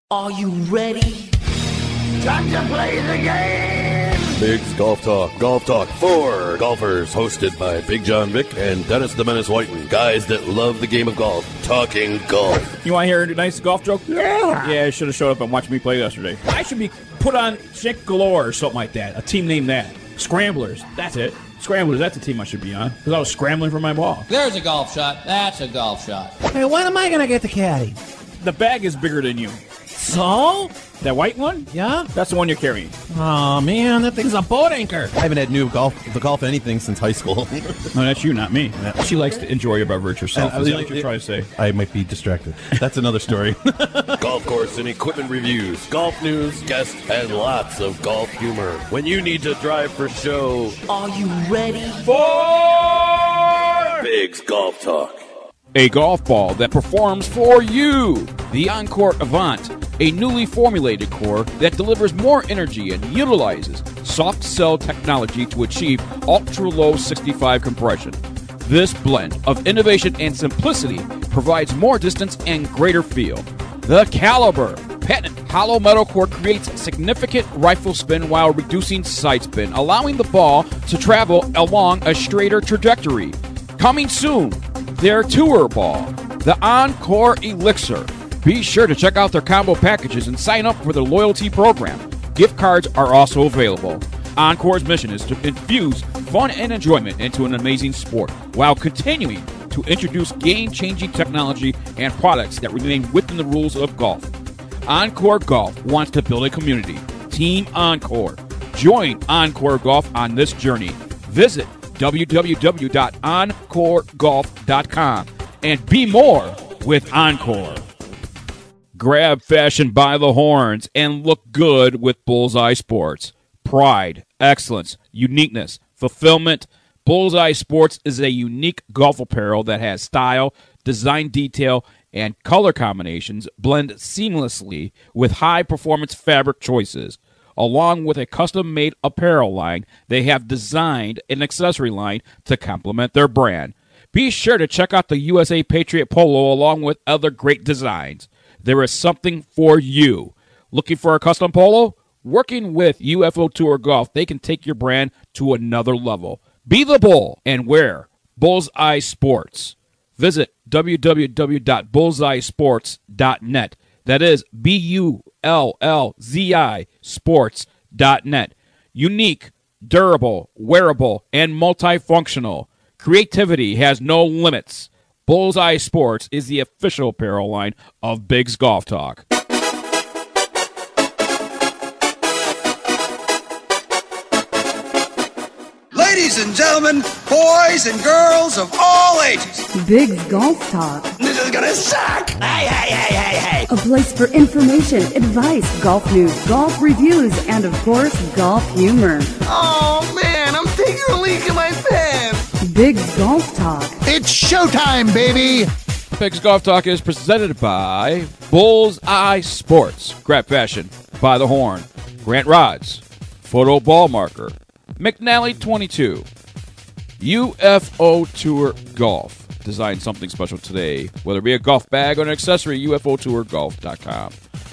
Are you ready? Time to play the game! Big's Golf Talk. Golf Talk for golfers. Hosted by Big John Vick and Dennis the Menace Whiten. Guys that love the game of golf. Talking golf. You want to hear a nice golf joke? Yeah! Yeah, I should have showed up and watched me play yesterday. I should be put on Chick Galore or something like that. A team named that. Scramblers. That's it. Scramblers, that's the team I should be on. Because I was scrambling for my ball. There's a golf shot. That's a golf shot. Hey, when am I going to get the caddy? The bag is bigger than you. So? That white one? Yeah? That's the one you're carrying. Oh, man, that thing's a boat anchor. I haven't had golf anything since high school. No, that's you, not me. She likes to enjoy a beverage herself. Is that what you're trying to say? I might be distracted. That's another story. Golf course and equipment reviews. Golf news, guests, and lots of golf humor. When you need to drive for show. Are you ready? For Big's Golf Talk. A golf ball that performs for you. The Encore Avant, a newly formulated core that delivers more energy and utilizes soft cell technology to achieve ultra-low 65 compression. This blend of innovation and simplicity provides more distance and greater feel. The Caliber patented hollow metal core creates significant rifle spin while reducing side spin, allowing the ball to travel along a straighter trajectory. Coming soon, their tour ball, the Encore Elixir. Be sure to check out their combo packages and sign up for their loyalty program. Gift cards are also available. Encore's mission is to infuse fun and enjoyment into an amazing sport while continuing to introduce game-changing technology and products that remain within the rules of golf. Encore Golf wants to build a community. Team Encore. Join Encore Golf on this journey. Visit www.encoregolf.com and be more with Encore. Grab fashion by the horns and look good with Bullseye Sports. Pride, excellence, uniqueness, fulfillment. Bullseye Sports is a unique golf apparel that has style, design detail, and color combinations blend seamlessly with high-performance fabric choices. Along with a custom-made apparel line, they have designed an accessory line to complement their brand. Be sure to check out the USA Patriot Polo along with other great designs. There is something for you. Looking for a custom polo? Working with UFO Tour Golf, they can take your brand to another level. Be the bull and wear Bullseye Sports. Visit www.bullseyesports.net. That is BULLZI sports.net. Unique, durable, wearable, and multifunctional. Creativity has no limits. Bullseye Sports is the official apparel line of Big's Golf Talk. Ladies and gentlemen, boys and girls of all ages. Big's Golf Talk. This is gonna suck! Hey! A place for information, advice, golf news, golf reviews, and of course, golf humor. Oh man, I'm taking a leak in my pants! Big's Golf Talk. It's showtime, baby. Big's Golf Talk is presented by Bullseye Sports. Grab fashion by the horn. Grant Rods. Photo ball marker. McNally 22. UFO Tour Golf. Design something special today, whether it be a golf bag or an accessory. UFOTourGolf.com.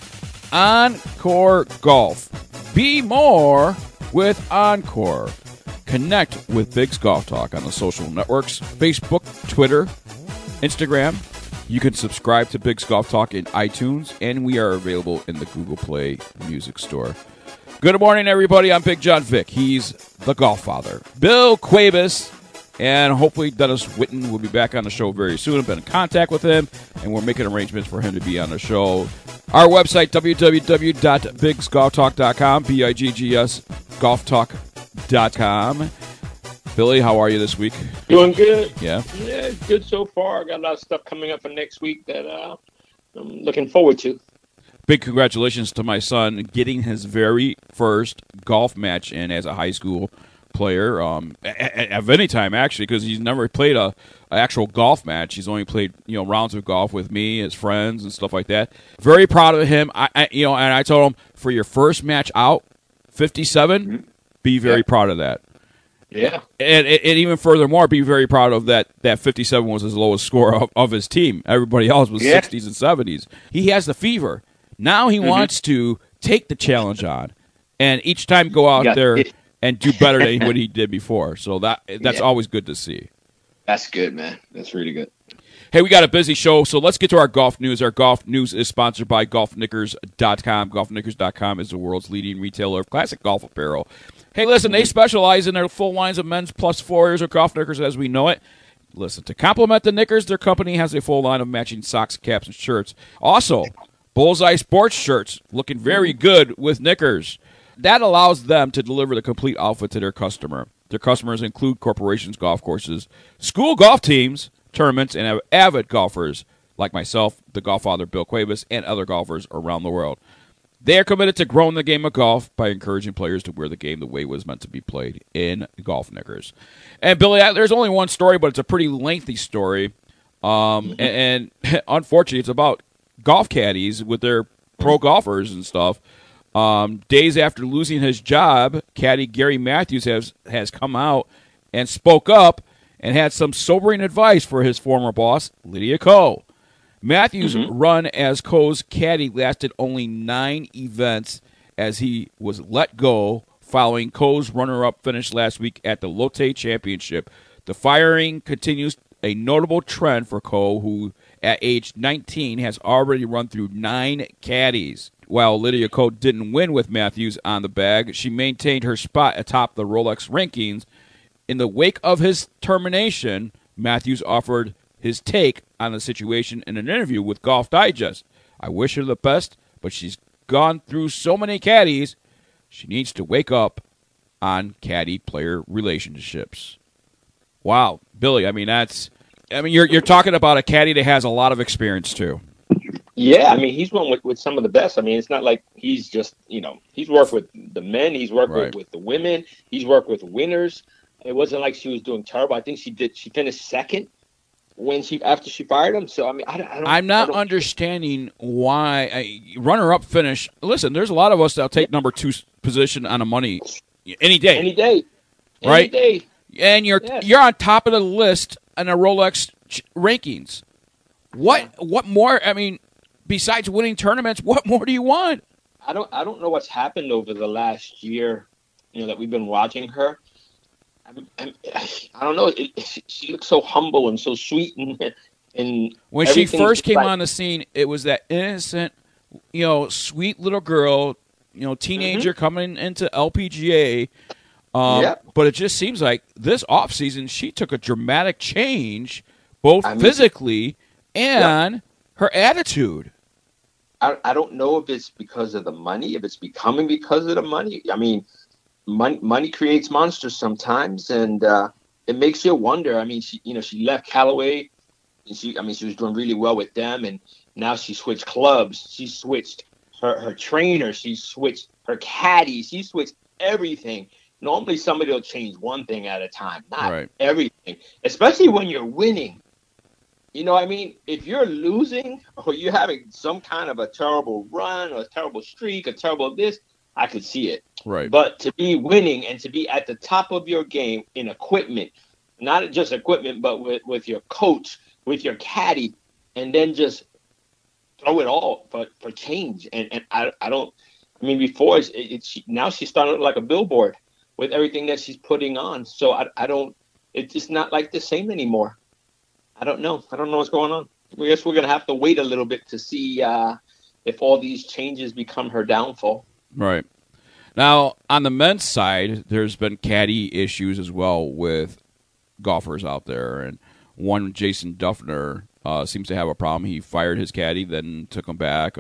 Encore Golf. Be more with Encore. Connect with Big's Golf Talk on the social networks, Facebook, Twitter, Instagram. You can subscribe to Big's Golf Talk in iTunes, and we are available in the Google Play Music Store. Good morning, everybody. I'm Big John Vick. He's the golf father. Bill Cuevas, and hopefully Dennis Whitten will be back on the show very soon. I've been in contact with him, and we're making arrangements for him to be on the show. Our website, www.bigsgolftalk.com, BIGGS golftalk.com. Billy, how are you this week? Doing good. Yeah? Yeah, good so far. I got a lot of stuff coming up for next week that I'm looking forward to. Big congratulations to my son getting his very first golf match in as a high school player of any time, actually, because he's never played an actual golf match. He's only played rounds of golf with me, his friends, and stuff like that. Very proud of him. And I told him, for your first match out, 57, be very proud of that. Yeah. And even furthermore, be very proud of that 57 was his lowest score of his team. Everybody else was 60s and 70s. He has the fever. Now he wants to take the challenge on, and each time go out there and do better than what he did before. So that's always good to see. That's good, man. That's really good. Hey, we got a busy show, so let's get to our golf news. Our golf news is sponsored by GolfKnickers.com. GolfKnickers.com is the world's leading retailer of classic golf apparel. Hey, listen, they specialize in their full lines of men's plus 4 years of golf knickers as we know it. Listen, to complement the knickers, their company has a full line of matching socks, caps, and shirts. Also, Bullseye Sports shirts, looking very good with knickers. That allows them to deliver the complete outfit to their customer. Their customers include corporations, golf courses, school golf teams, tournaments, and avid golfers like myself, the Golffather Bill Cuevas, and other golfers around the world. They are committed to growing the game of golf by encouraging players to wear the game the way it was meant to be played in golf knickers. And Billy, there's only one story, but it's a pretty lengthy story. And unfortunately, it's about golf caddies with their pro golfers and stuff. Days after losing his job, caddy Gary Matthews has come out and spoke up and had some sobering advice for his former boss, Lydia Ko. Matthews' run as Ko's caddy lasted only 9 events as he was let go following Ko's runner-up finish last week at the Lotte Championship. The firing continues a notable trend for Ko, who at age 19 has already run through 9 caddies. While Lydia Ko didn't win with Matthews on the bag, she maintained her spot atop the Rolex rankings. In the wake of his termination, Matthews offered his take on the situation in an interview with Golf Digest. I wish her the best, but she's gone through so many caddies, she needs to wake up on caddy-player relationships. Wow, Billy, you're talking about a caddy that has a lot of experience, too. Yeah, he's one with some of the best. It's not like he's just, he's worked with the men, he's worked with the women, he's worked with winners. It wasn't like she was doing terrible. I think she finished second after she fired him. So I'm not understanding why runner-up finish. Listen, there's a lot of us that'll take number 2 position on a money any day, right? Any day. And you're on top of the list in a Rolex rankings. What more? Besides winning tournaments, what more do you want? I don't know what's happened over the last year, that we've been watching her. I don't know. She looks so humble and so sweet, and when she first came on the scene, it was that innocent, sweet little girl, teenager coming into LPGA. But it just seems like this offseason she took a dramatic change, both physically and her attitude. I don't know if it's because of the money, if it's becoming because of the money. Money creates monsters sometimes, and it makes you wonder. She left Callaway, and she was doing really well with them, and now she switched clubs. She switched her trainer. She switched her caddy. She switched everything. Normally, somebody will change one thing at a time, not everything, especially when you're winning. If you're losing or you're having some kind of a terrible run or a terrible streak, a terrible this, I could see it. Right. But to be winning and to be at the top of your game in equipment, not just equipment, but with your coach, with your caddy, and then just throw it all for change. And I don't. Before now she's starting to look like a billboard with everything that she's putting on. So I don't. It's just not like the same anymore. I don't know. I don't know what's going on. I guess we're gonna have to wait a little bit to see if all these changes become her downfall. Right. Now, on the men's side, there's been caddy issues as well with golfers out there. And one, Jason Duffner, seems to have a problem. He fired his caddy, then took him back.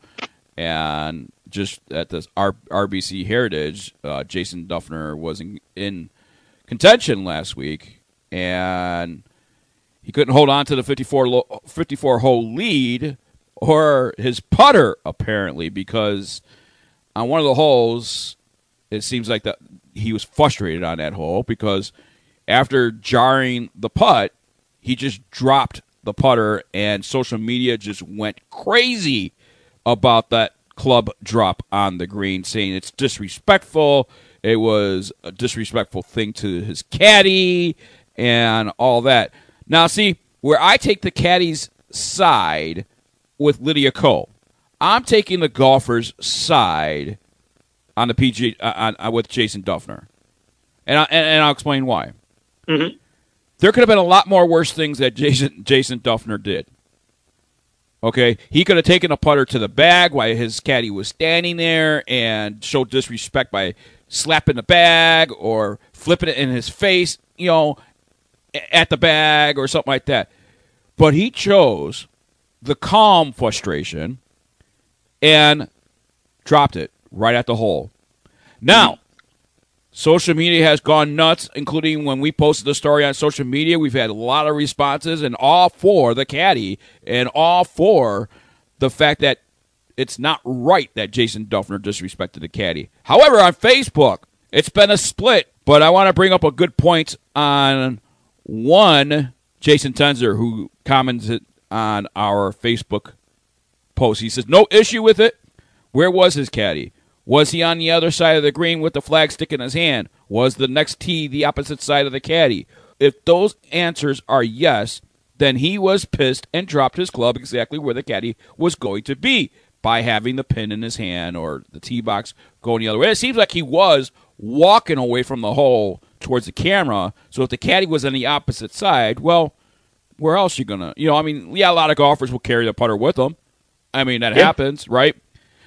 And just at this RBC Heritage, Jason Duffner was in contention last week. And he couldn't hold on to the 54-hole lead or his putter, apparently, because on one of the holes, it seems like that he was frustrated on that hole because after jarring the putt, he just dropped the putter, and social media just went crazy about that club drop on the green, saying it's disrespectful. It was a disrespectful thing to his caddy and all that. Now, see, where I take the caddy's side with Lydia Ko, I'm taking the golfer's side on the PG with Jason Dufner, and I'll explain why. Mm-hmm. There could have been a lot more worse things that Jason Dufner did. Okay, he could have taken a putter to the bag while his caddy was standing there and showed disrespect by slapping the bag or flipping it in his face, at the bag or something like that. But he chose the calm frustration and dropped it right at the hole. Now, social media has gone nuts, including when we posted the story on social media. We've had a lot of responses, and all for the caddy, and all for the fact that it's not right that Jason Dufner disrespected the caddy. However, on Facebook, it's been a split, but I want to bring up a good point on one, Jason Tenzer, who commented on our Facebook post. He says, no issue with it. Where was his caddy? Was he on the other side of the green with the flag stick in his hand? Was the next tee the opposite side of the caddy? If those answers are yes, then he was pissed and dropped his club exactly where the caddy was going to be by having the pin in his hand or the tee box going the other way. It seems like he was walking away from the hole towards the camera, so if the caddy was on the opposite side, well, where else are you going to... a lot of golfers will carry the putter with them. That happens, right?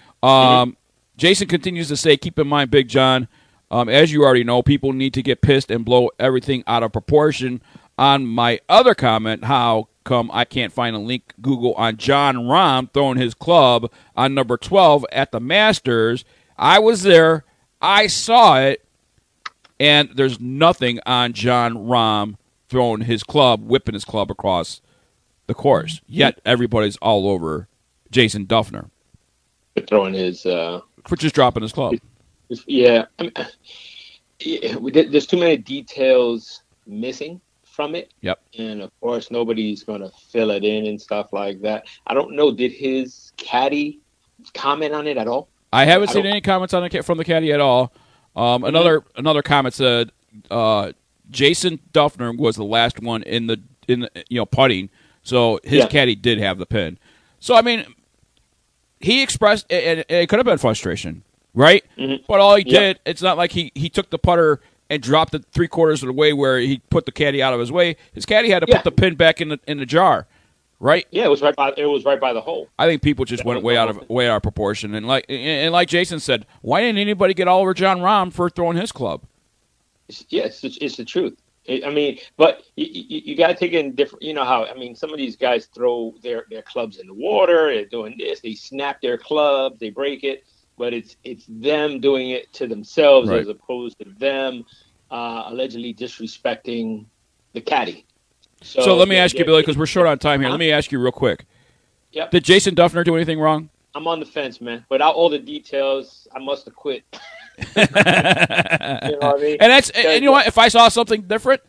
Jason continues to say, keep in mind, Big John, as you already know, people need to get pissed and blow everything out of proportion. On my other comment, how come I can't find a link, Google, on Jon Rahm throwing his club on number 12 at the Masters. I was there. I saw it. And there's nothing on Jon Rahm throwing his club, whipping his club across the course. Yet everybody's all over Jason Dufner. Throwing his... For just dropping his club. Yeah. There's too many details missing from it. Yep. And, of course, nobody's going to fill it in and stuff like that. I don't know. Did his caddy comment on it at all? I haven't seen any comments on it from the caddy at all. Another comment said Jason Dufner was the last one in the putting, so his caddy did have the pin. So he expressed it could have been frustration, right? Mm-hmm. But all he did, it's not like he took the putter and dropped it 3/4 of the way where he put the caddy out of his way. His caddy had to put the pin back in the jar, right? Yeah, it was right by the hole. I think people just went way out of proportion, and like Jason said, why didn't anybody get all over Jon Rahm for throwing his club? Yes, it's the truth. But you got to take it in different. You know how some of these guys throw their clubs in the water. They're doing this. They snap their clubs. They break it. But it's them doing it to themselves as opposed to them allegedly disrespecting the caddy. So let me ask you, Billy, because we're short on time here. Let me ask you real quick. Yep. Did Jason Dufner do anything wrong? I'm on the fence, man. Without all the details, I must have quit. You know what I mean? And you know what? If I saw something different,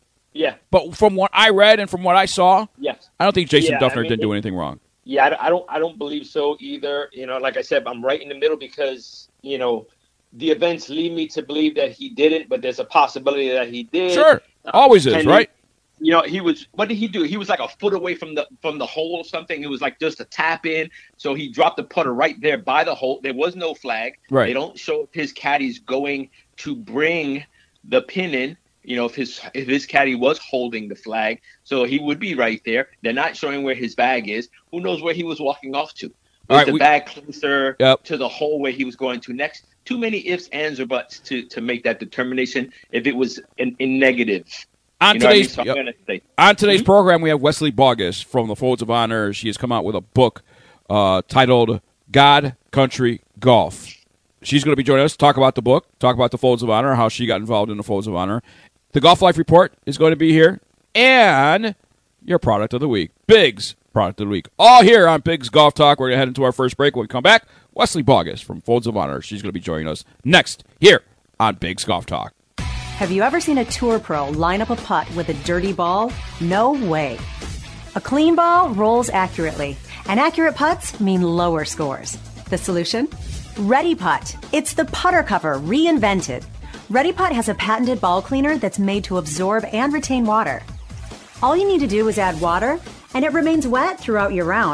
But from what I read and from what I saw, I don't think Jason Dufner didn't do anything wrong. Yeah, I don't believe so either. Like I said, I'm right in the middle because the events lead me to believe that he didn't, but there's a possibility that he did. Sure, always is, right? He was. What did he do? He was like a foot away from the hole or something. It was like just a tap in. So he dropped the putter right there by the hole. There was no flag. Right. They don't show if his caddy's going to bring the pin in. If his caddy was holding the flag, so he would be right there. They're not showing where his bag is. Who knows where he was walking off to? Was the bag closer to the hole where he was going to next? Too many ifs, ands, or buts to make that determination if it was in negative. On today's program, we have Wesley Bogus from the Folds of Honor. She has come out with a book titled God, Country, Golf. She's going to be joining us to talk about the book, talk about the Folds of Honor, how she got involved in the Folds of Honor. The Golf Life Report is going to be here, and your product of the week, Big's product of the week. All here on Big's Golf Talk. We're going to head into our first break. When we come back, Wesley Bogus from Folds of Honor. She's going to be joining us next here on Big's Golf Talk. Have you ever seen a tour pro line up a putt with a dirty ball? No way. A clean ball rolls accurately, and accurate putts mean lower scores. The solution? Ready Putt. It's the putter cover reinvented. Ready Putt has a patented ball cleaner that's made to absorb and retain water. All you need to do is add water, and it remains wet throughout your round.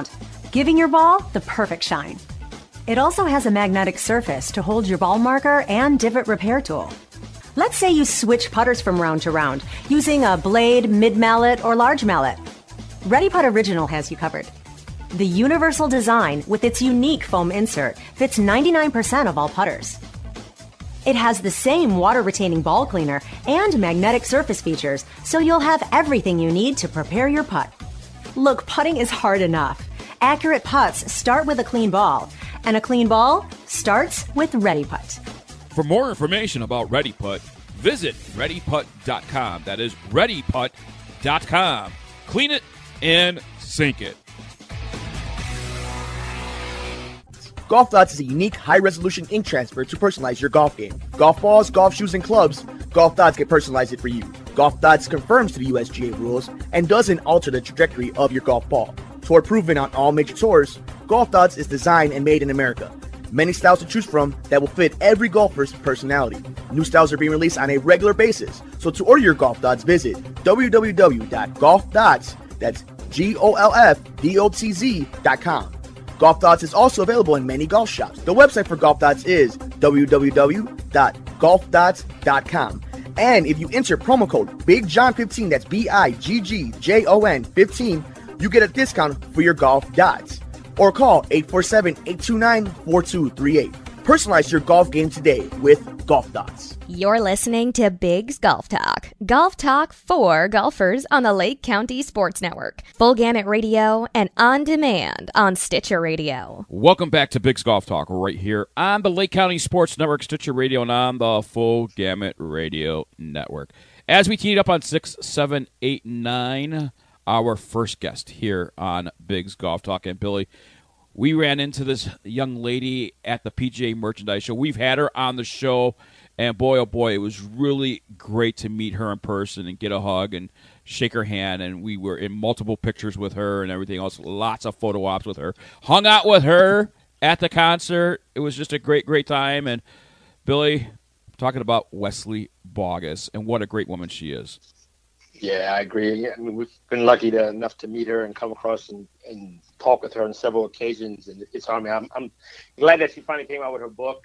giving your ball the perfect shine. It also has a magnetic surface to hold your ball marker and divot repair tool. Let's say you switch putters from round to round using a blade, mid-mallet, or large mallet. Ready Putt Original has you covered. The universal design with its unique foam insert fits 99% of all putters. It has the same water-retaining ball cleaner and magnetic surface features, so you'll have everything you need to prepare your putt. Look, putting is hard enough. Accurate putts start with a clean ball, and a clean ball starts with Ready Putt. For more information about Ready Putt, visit ReadyPutt.com. That is ReadyPutt.com. Clean it and sink it. Golf Dots is a unique, high-resolution ink transfer to personalize your golf game. Golf balls, golf shoes, and clubs, Golf Dots can personalize it for you. Golf Dots conforms to the USGA rules and doesn't alter the trajectory of your golf ball. Tour proven on all major tours, Golf Dots is designed and made in America. Many styles to choose from that will fit every golfer's personality. New styles are being released on a regular basis, so to order your Golf Dots, visit www.golfdots, that's GOLFDOTZ.com. Golf Dots is also available in many golf shops. The website for Golf Dots is www.golfdots.com. And if you enter promo code BIGJOHN15, that's BIGGJON 15, you get a discount for your Golf Dots. Or call 847-829-4238. Personalize your golf game today with Golf Dots. You're listening to Big's Golf Talk. Golf talk for golfers on the Lake County Sports Network. Full Gamut Radio and on demand on Stitcher Radio. Welcome back to Big's Golf Talk right here on the Lake County Sports Network, Stitcher Radio, and on the Full Gamut Radio Network. As we teed up on 6, 7, 8, 9, our first guest here on Big's Golf Talk. And Billy, we ran into this young lady at the PGA Merchandise Show. We've had her on the show, and boy, oh boy, it was really great to meet her in person and get a hug and shake her hand. And we were in multiple pictures with her and everything else, lots of photo ops with her. Hung out with her at the concert. It was just a great, great time. And Billy, talking about Wesley Bogus and what a great woman she is. Yeah, I agree. I mean, we've been lucky enough to meet her and come across and talk with her on several occasions. And it's on me. I'm glad that she finally came out with her book.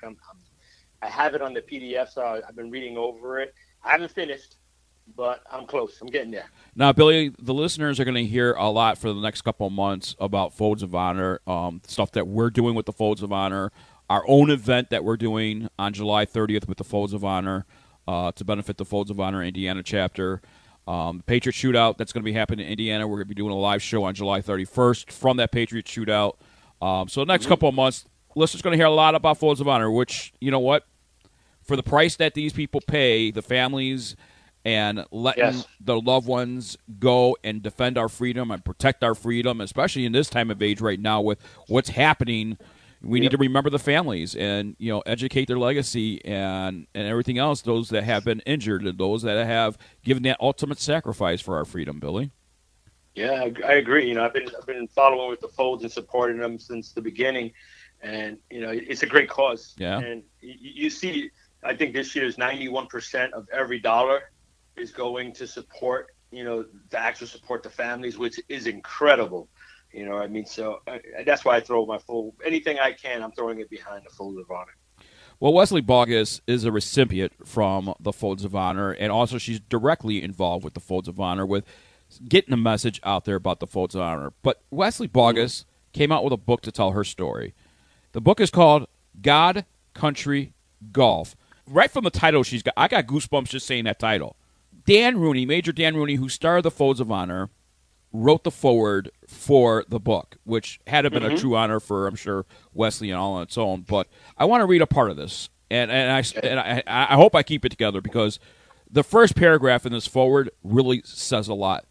I have it on the PDF, so I've been reading over it. I haven't finished, but I'm close. I'm getting there. Now, Billy, the listeners are going to hear a lot for the next couple of months about Folds of Honor, stuff that we're doing with the Folds of Honor, our own event that we're doing on July 30th with the Folds of Honor to benefit the Folds of Honor Indiana chapter. Patriot Shootout, that's going to be happening in Indiana. We're going to be doing a live show on July 31st from that Patriot Shootout. So the next couple of months, listeners are going to hear a lot about Folds of Honor, which, you know what? For the price that these people pay, the families and letting the loved ones go and defend our freedom and protect our freedom, especially in this time of age right now with what's happening, we need to remember the families and, you know, educate their legacy and everything else, those that have been injured and those that have given that ultimate sacrifice for our freedom, Billy. Yeah, I agree. You know, I've been following with the Folds and supporting them since the beginning, and you know, it's a great cause. Yeah. And you see, I think this year's 91% of every dollar is going to support, you know, to actually support the families, which is incredible. You know what I mean? So that's why I throw anything I can, I'm throwing it behind the Folds of Honor. Well, Wesley Bogus is a recipient from the Folds of Honor, and also she's directly involved with the Folds of Honor with getting the message out there about the Folds of Honor. But Wesley Bogus came out with a book to tell her story. The book is called God, Country, Golf. Right from the title, I got goosebumps just saying that title. Dan Rooney, Major Dan Rooney, who starred the Folds of Honor, wrote the foreword for the book, which had been a true honor for, I'm sure, Wesley and all on its own. But I want to read a part of this, and I hope I keep it together because the first paragraph in this foreword really says a lot.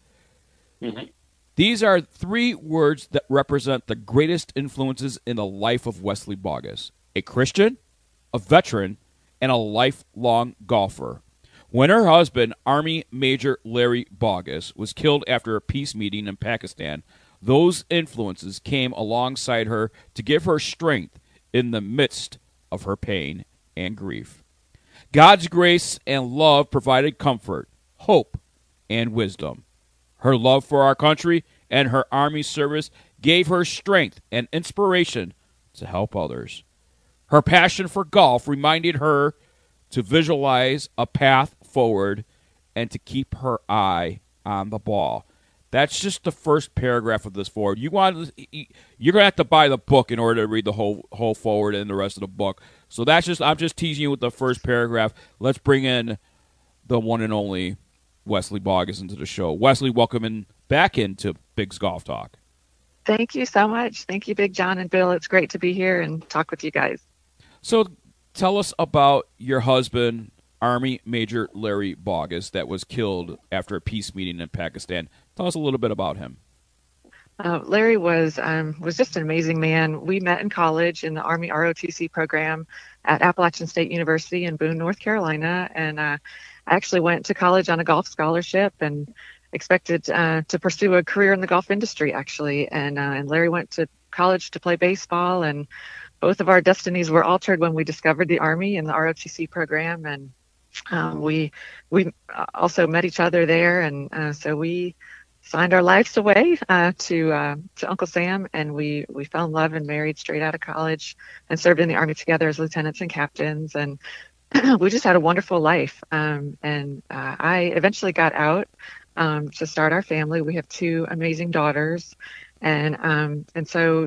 These are 3 words that represent the greatest influences in the life of Wesley Bogus: a Christian, a veteran, and a lifelong golfer. When her husband, Army Major Larry Bogus, was killed after a peace meeting in Pakistan, those influences came alongside her to give her strength in the midst of her pain and grief. God's grace and love provided comfort, hope, and wisdom. Her love for our country and her Army service gave her strength and inspiration to help others. Her passion for golf reminded her to visualize a path forward and to keep her eye on the ball. That's just the first paragraph of this forward. You're going to have to buy the book in order to read the whole forward and the rest of the book. So I'm just teasing you with the first paragraph. Let's bring in the one and only Wesley Boggess into the show. Wesley, welcome back into Big's Golf Talk. Thank you so much. Thank you, Big John and Bill. It's great to be here and talk with you guys. So tell us about your husband, Army Major Larry Boggess, that was killed after a peace meeting in Pakistan. Tell us a little bit about him. Larry was just an amazing man. We met in college in the Army ROTC program at Appalachian State University in Boone, North Carolina, and I actually went to college on a golf scholarship and expected to pursue a career in the golf industry, actually. And Larry went to college to play baseball, and both of our destinies were altered when we discovered the Army and the ROTC program, and we also met each other there, and so we signed our lives away to Uncle Sam, and we fell in love and married straight out of college and served in the Army together as lieutenants and captains, and we just had a wonderful life. And I eventually got out to start our family. We have two amazing daughters, and so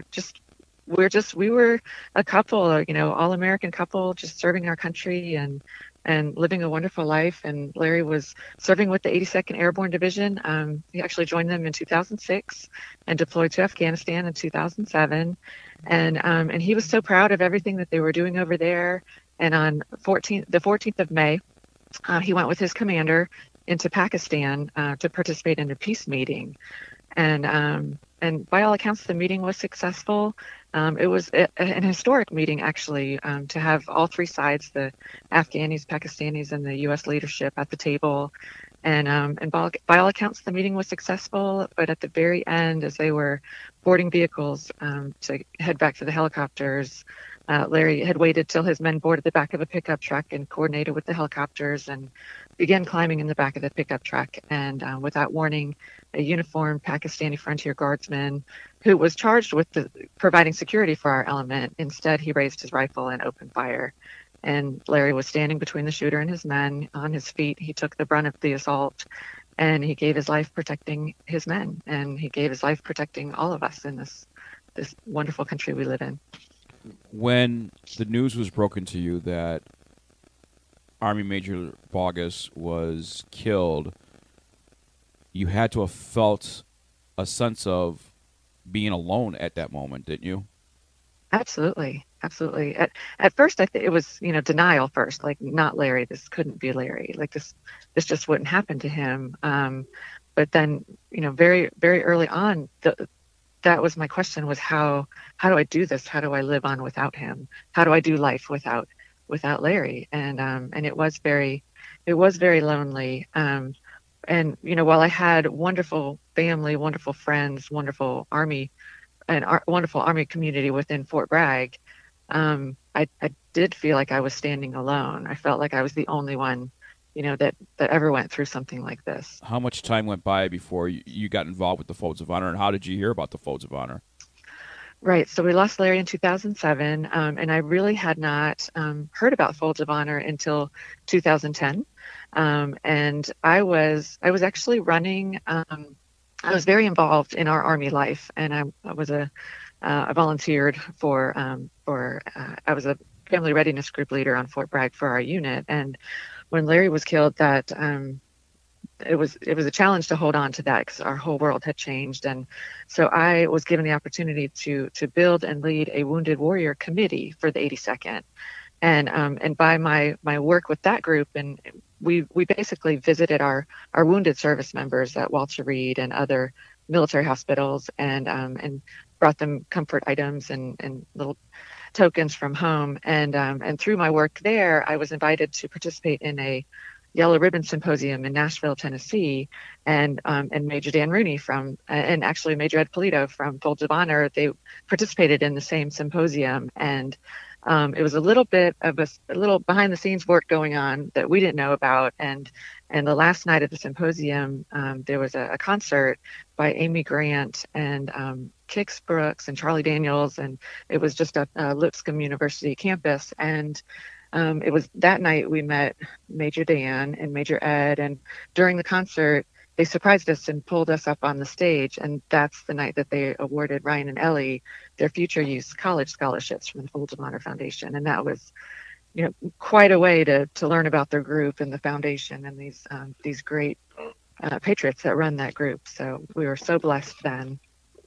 we were a couple, all-American couple, just serving our country and living a wonderful life. And Larry was serving with the 82nd Airborne Division. He actually joined them in 2006 and deployed to Afghanistan in 2007. And he was so proud of everything that they were doing over there. And on the 14th of May, he went with his commander into Pakistan to participate in a peace meeting. And by all accounts, the meeting was successful. It was an historic meeting, actually, to have all three sides, the Afghanis, Pakistanis, and the U.S. leadership at the table. And by all accounts, the meeting was successful. But at the very end, as they were boarding vehicles to head back to the helicopters, Larry had waited till his men boarded the back of a pickup truck and coordinated with the helicopters and began climbing in the back of the pickup truck. And without warning, a uniformed Pakistani frontier guardsman who was charged with providing security for our element, instead he raised his rifle and opened fire. And Larry was standing between the shooter and his men. On his feet, he took the brunt of the assault, and he gave his life protecting his men, and he gave his life protecting all of us in this wonderful country we live in. When the news was broken to you that Army Major Boggess was killed, you had to have felt a sense of being alone at that moment, didn't you? Absolutely. At first, I think it was, denial first, like, not Larry. This couldn't be Larry. Like, this just wouldn't happen to him. But then, very, very early on, that was my question, was how do I do this? How do I live on without him? How do I do life without Larry? And it was very lonely. And while I had wonderful family, wonderful friends, wonderful Army community within Fort Bragg, I did feel like I was standing alone. I felt like I was the only one, that ever went through something like this. How much time went by before you got involved with the Folds of Honor, and how did you hear about the Folds of Honor? Right. So we lost Larry in 2007, and I really had not heard about Folds of Honor until 2010. And I was actually running. I was very involved in our Army life, and I was I volunteered for I was a family readiness group leader on Fort Bragg for our unit. And when Larry was killed, that it was a challenge to hold on to that because our whole world had changed. And so I was given the opportunity to build and lead a Wounded Warrior committee for the 82nd. And by my work with that group, and we basically visited our wounded service members at Walter Reed and other military hospitals, and brought them comfort items and little tokens from home. And through my work there, I was invited to participate in a Yellow Ribbon Symposium in Nashville, Tennessee, and Major Dan Rooney and actually Major Ed Polito from Folds of Honor, they participated in the same symposium. And it was a little bit of a little behind the scenes work going on that we didn't know about. And the last night at the symposium, there was a concert by Amy Grant and Kix Brooks and Charlie Daniels, and it was just a Lipscomb University campus. And it was that night we met Major Dan and Major Ed, and during the concert, they surprised us and pulled us up on the stage. And that's the night that they awarded Ryan and Ellie their future use college scholarships from the Folds of Honor Foundation. And that was, quite a way to learn about their group and the foundation and these great patriots that run that group. So we were so blessed then.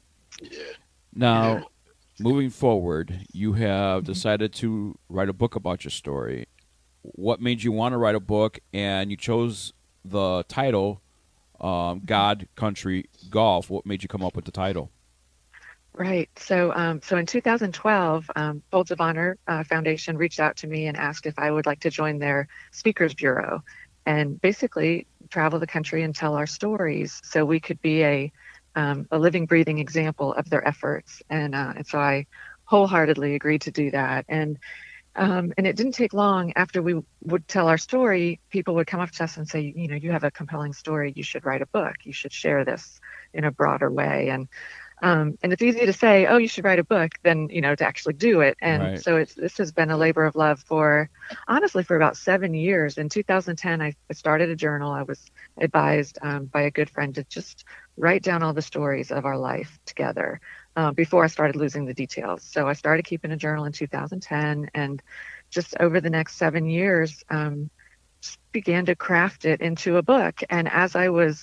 Now, moving forward, you have decided to write a book about your story. What made you want to write a book? And you chose the title, God, Country, Golf. What made you come up with the title? Right. So in 2012, Folds of Honor Foundation reached out to me and asked if I would like to join their Speakers Bureau and basically travel the country and tell our stories so we could be a living, breathing example of their efforts. And so I wholeheartedly agreed to do that. And it didn't take long after we would tell our story, people would come up to us and say, you have a compelling story. You should write a book. You should share this in a broader way. And it's easy to say, oh, you should write a book than, to actually do it. And Right. so this has been a labor of love honestly, for about 7 years. In 2010, I started a journal. I was advised by a good friend to just write down all the stories of our life together before I started losing the details. So I started keeping a journal in 2010, and just over the next 7 years, just began to craft it into a book. And as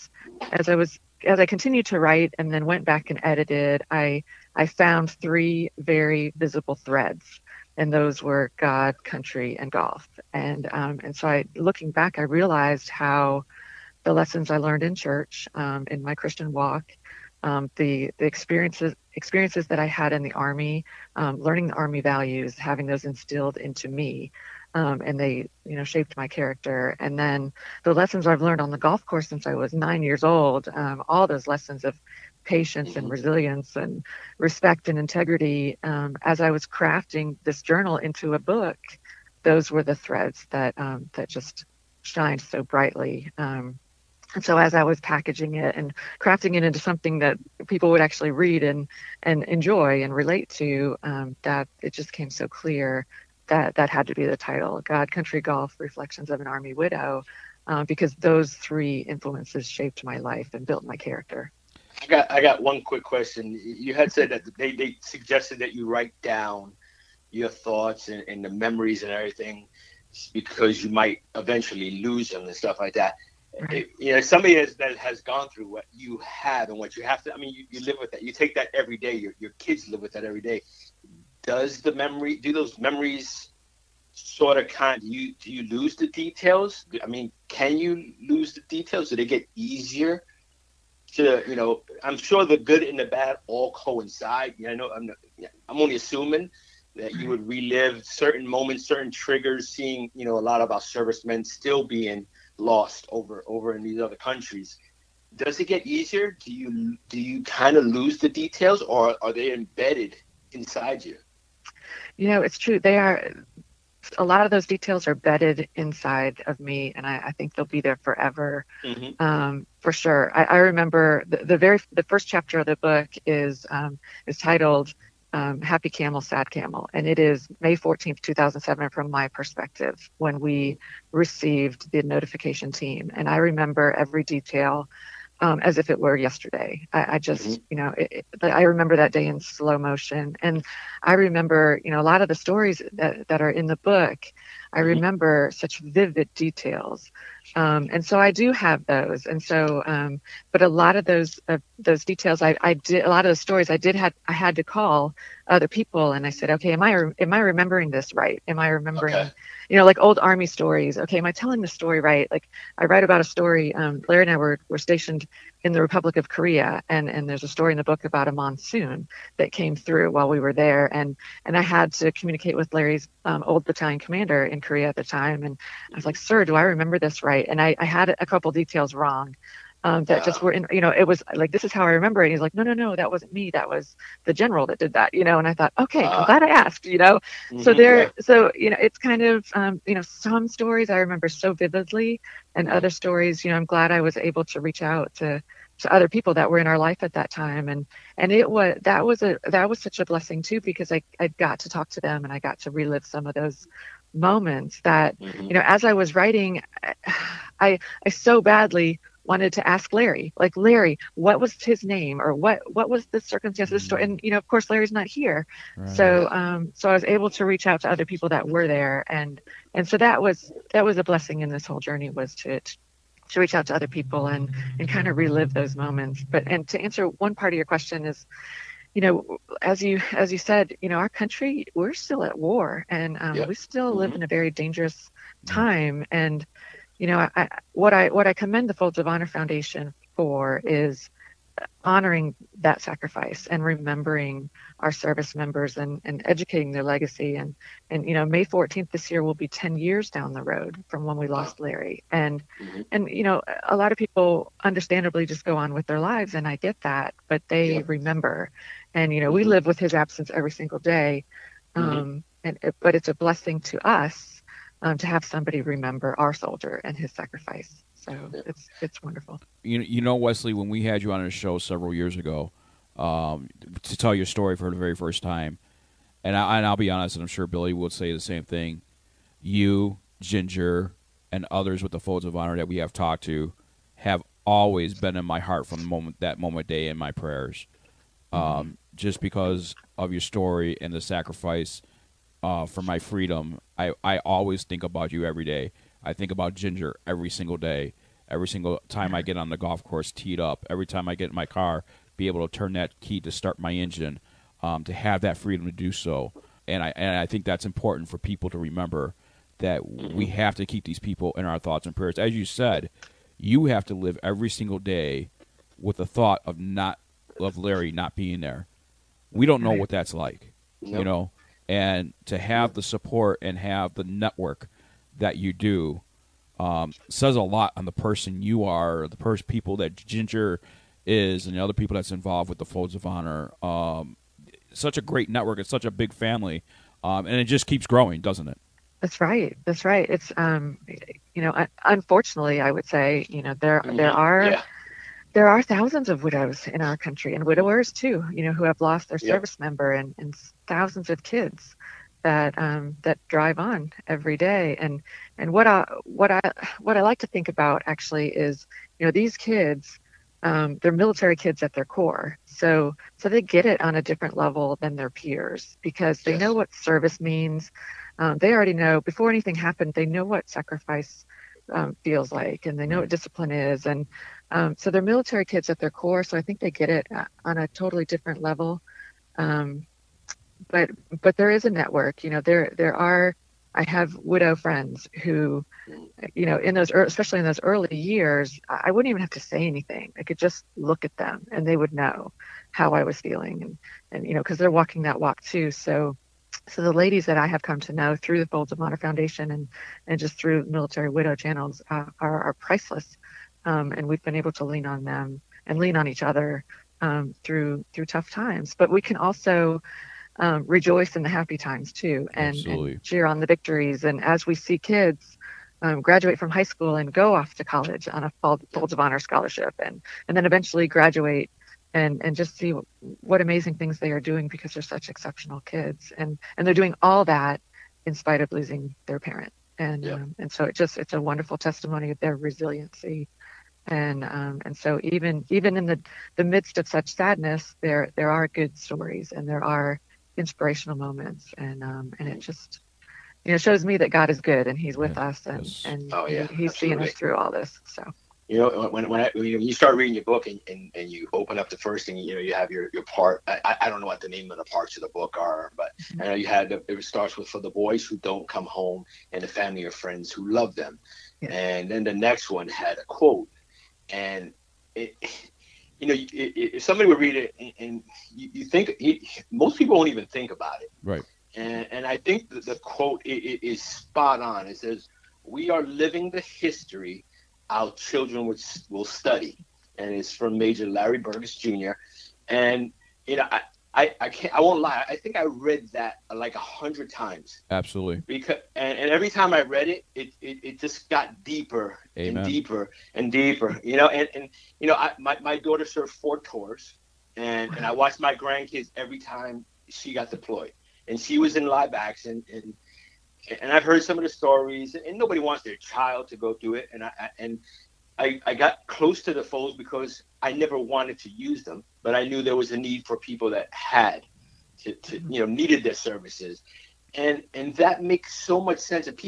I continued to write and then went back and edited, I found 3 very visible threads, and those were God, country, and golf. And so looking back, I realized how the lessons I learned in church, in my Christian walk, the experiences that I had in the Army, learning the Army values, having those instilled into me, and they, shaped my character. And then the lessons I've learned on the golf course since I was 9 years old, all those lessons of patience and resilience and respect and integrity, as I was crafting this journal into a book, those were the threads that just shined so brightly. And so as I was packaging it and crafting it into something that people would actually read and enjoy and relate to, that it just came so clear that had to be the title, God, Country, Golf, Reflections of an Army Widow, because those 3 influences shaped my life and built my character. I got one quick question. You had said that they suggested that you write down your thoughts and the memories and everything because you might eventually lose them and stuff like that. Right. Somebody that has gone through what you have and what you have to, you live with that. You take that every day. Your kids live with that every day. Do those memories sort of do you lose the details? Can you lose the details? Do they get easier to, I'm sure the good and the bad all coincide. I'm only assuming that you would relive certain moments, certain triggers, seeing, a lot of our servicemen still being lost over in these other countries. Does it get easier? Do you kind of lose the details, or are they embedded inside you? It's true. They are. A lot of those details are bedded inside of me, and I think they'll be there forever, for sure. I remember the first chapter of the book is titled Happy Camel, Sad Camel, and it is May 14th, 2007, from my perspective, when we received the notification team. And I remember every detail as if it were yesterday. I just, I remember that day in slow motion. And I remember, a lot of the stories that are in the book, I remember such vivid details. And so I do have those. And so, but a lot of those details, I did, a lot of the stories I had to call other people, and I said, okay, am I remembering this right? Am I remembering, like old Army stories? Okay, am I telling the story right? Like I write about a story, Larry and I were stationed in the Republic of Korea, and there's a story in the book about a monsoon that came through while we were there, and I had to communicate with Larry's old battalion commander in Korea at the time, and I was like, sir, do I remember this right? And I had a couple details wrong, that just were in, it was like, this is how I remember it. He's like, no, that wasn't me. That was the general that did that, and I thought, okay, I'm glad I asked, so it's kind of, some stories I remember so vividly, and other stories, I'm glad I was able to reach out to other people that were in our life at that time. And that was such a blessing too, because I got to talk to them, and I got to relive some of those moments that, as I was writing, I so badly wanted to ask Larry, like, Larry, what was his name, or what was the circumstance of the story? And of course Larry's not here. Right. So I was able to reach out to other people that were there, and so that was a blessing in this whole journey, was to reach out to other people and kind of relive those moments. And to answer one part of your question is, as you said, our country, we're still at war, and we still live in a very dangerous time. And what I commend the Folds of Honor Foundation for is honoring that sacrifice and remembering our service members and educating their legacy. And May 14th this year will be 10 years down the road from when we lost Larry. And a lot of people understandably just go on with their lives, and I get that, but they remember. And we live with his absence every single day. But it's a blessing to us to have somebody remember our soldier and his sacrifice. So it's wonderful. Wesley, when we had you on our show several years ago to tell your story for the very first time, and I'll be honest, and I'm sure Billy would say the same thing, you, Ginger, and others with the Folds of Honor that we have talked to have always been in my heart from that moment day in my prayers. Just because of your story and the sacrifice for my freedom, I always think about you every day. I think about Ginger every single day. Every single time I get on the golf course teed up, every time I get in my car, be able to turn that key to start my engine, to have that freedom to do so. And I think that's important for people to remember, that we have to keep these people in our thoughts and prayers. As you said, you have to live every single day with the thought of Larry not being there. We don't know what that's like, and to have the support and have the network that you do says a lot on the person you are, the people that Ginger is, and the other people that's involved with the Folds of Honor. Such a great network. It's such a big family, and it just keeps growing, doesn't it? That's right. It's unfortunately, I would say, there are thousands of widows in our country, and widowers too, who have lost their service member, and thousands of kids that drive on every day. And what I like to think about actually is, these kids, they're military kids at their core. So they get it on a different level than their peers, because they know what service means. They already know, before anything happened, they know what sacrifice feels like, and they know what discipline is. And so they're military kids at their core. So I think they get it on a totally different level. But there is a network, I have widow friends who, especially in those early years, I wouldn't even have to say anything. I could just look at them and they would know how I was feeling, and because they're walking that walk too. So the ladies that I have come to know through the Folds of Honor Foundation and just through military widow channels are priceless. And we've been able to lean on them and lean on each other through tough times. But we can also rejoice in the happy times too, and cheer on the victories. And as we see kids graduate from high school and go off to college on a Folds of Honor scholarship, and then eventually graduate and just see what amazing things they are doing, because they're such exceptional kids, and they're doing all that in spite of losing their parent. And so it's a wonderful testimony of their resiliency. And so even in the midst of such sadness, there are good stories, and there are inspirational moments, and it just shows me that God is good, and He's with us, and He's seeing us through all this. So when you start reading your book and you open up the first thing, you have your part. I don't know what the name of the parts of the book are, but I know you had it starts with, for the boys who don't come home and the family or friends who love them, and then the next one had a quote, and if somebody would read it and you think, most people won't even think about it. Right. And I think that the quote is spot on. It says, "We are living the history our children will study, and it's from Major Larry Burgess Jr. And I won't lie. I think I read that like 100 times. Absolutely. Because and every time I read it, it just got deeper Amen. and deeper and deeper. My daughter served 4 tours, and I watched my grandkids every time she got deployed, and she was in live action, and I've heard some of the stories, and nobody wants their child to go through it, and I got close to the foes because I never wanted to use them, but I knew there was a need for people that had to needed their services, and that makes so much sense. And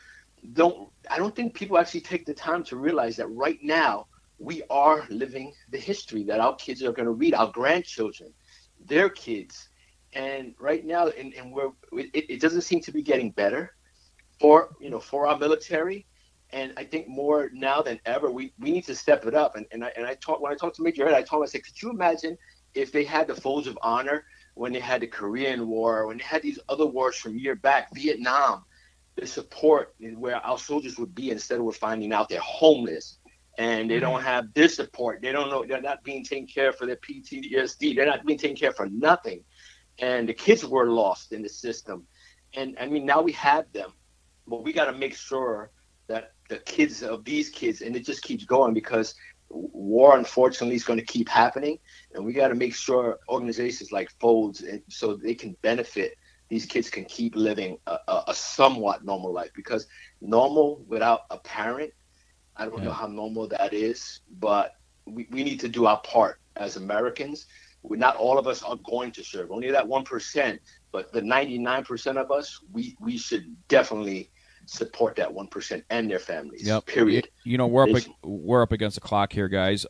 I don't think people actually take the time to realize that right now we are living the history that our kids are going to read, our grandchildren, their kids, and right now, and it doesn't seem to be getting better for our military. And I think more now than ever, we need to step it up. And when I talked to Major Ed, I told him, I said, could you imagine if they had the Folds of Honor when they had the Korean War, when they had these other wars from year back, Vietnam, the support where our soldiers would be instead of finding out they're homeless and they don't have this support. They don't know, they're not being taken care of for their PTSD. They're not being taken care of for nothing. And the kids were lost in the system. And I mean, now we have them, but we got to make sure that the kids of these kids, and it just keeps going because war, unfortunately, is going to keep happening. And we got to make sure organizations like Folds, so they can benefit, these kids can keep living a somewhat normal life, because normal without a parent, I don't know how normal that is, but we need to do our part as Americans. Not all of us are going to serve, only that 1%, but the 99% of us, we should definitely support that 1% and their families. Yep. Period. We're up against the clock here, guys.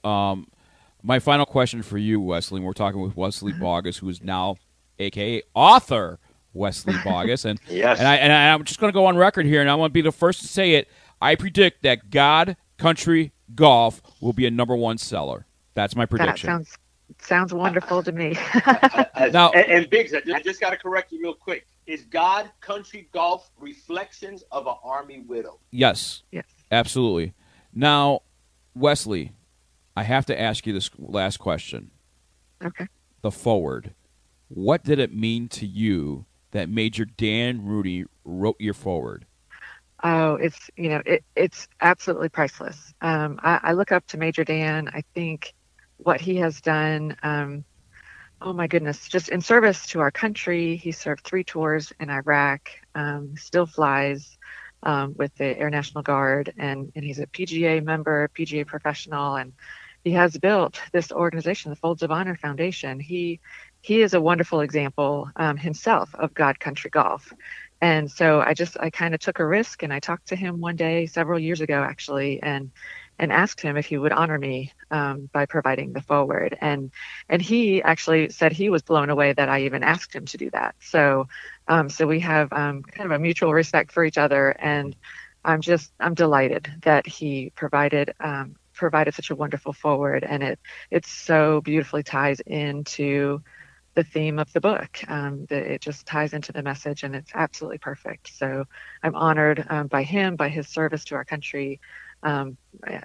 My final question for you, Wesley. We're talking with Wesley Boggess, who is now, aka author Wesley Boggess, and yes. and I'm just going to go on record here, and I want to be the first to say it. I predict that God Country Golf will be a #1 seller. That's my prediction. That sounds wonderful to me. Now, and Biggs, I just got to correct you real quick. Is God Country Golf Reflections of an Army Widow? Yes. Yes. Absolutely. Now, Wesley, I have to ask you this last question. Okay. The forward. What did it mean to you that Major Dan Rooney wrote your forward? Oh, it's absolutely priceless. I look up to Major Dan. I think what he has done, oh my goodness, just in service to our country. He served 3 tours in Iraq, still flies with the Air National Guard, and he's a PGA member, PGA professional, and he has built this organization, the Folds of Honor Foundation. He is a wonderful example himself of God Country Golf. And so I kind of took a risk, and I talked to him one day several years ago, actually, and asked him if he would honor me by providing the forward. And he actually said he was blown away that I even asked him to do that. So we have kind of a mutual respect for each other, and I'm delighted that he provided such a wonderful forward, and it so beautifully ties into the theme of the book. It just ties into the message, and it's absolutely perfect. So I'm honored by him, by his service to our country, and